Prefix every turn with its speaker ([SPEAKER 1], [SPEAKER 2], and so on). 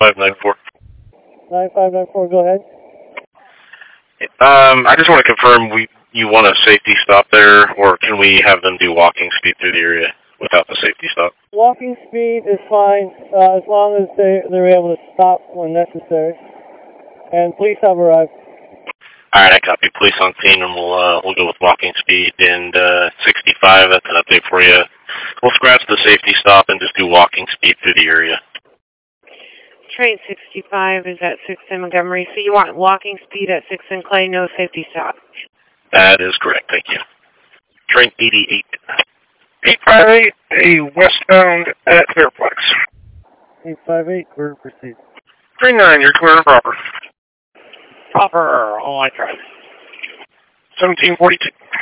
[SPEAKER 1] 594.
[SPEAKER 2] 9594, go ahead.
[SPEAKER 1] I just want to confirm you want a safety stop there, or can we have them do walking speed through the area without the safety stop?
[SPEAKER 2] Walking speed is fine, as long as they're able to stop when necessary. And police have arrived.
[SPEAKER 1] All right, I copy. Police on scene, and we'll go with walking speed. And 65, that's an update for you. We'll scratch the safety stop and just do walking speed through the area.
[SPEAKER 3] Train 65 is at 6 in Montgomery. So you want walking speed at 6 in Clay, no safety stop?
[SPEAKER 1] That is correct, thank you. Train 88.
[SPEAKER 4] 858, a westbound at Fairplex.
[SPEAKER 2] 858, we're proceed.
[SPEAKER 4] 39, you're clear and proper.
[SPEAKER 3] Proper, all I tried.
[SPEAKER 4] 1742.